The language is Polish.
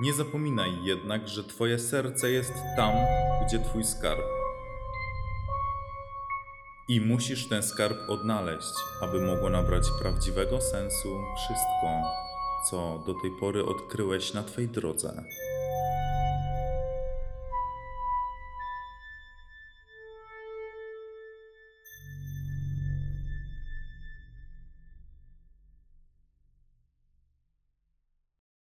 Nie zapominaj jednak, że twoje serce jest tam, gdzie twój skarb. I musisz ten skarb odnaleźć, aby mogło nabrać prawdziwego sensu wszystko, co do tej pory odkryłeś na twej drodze.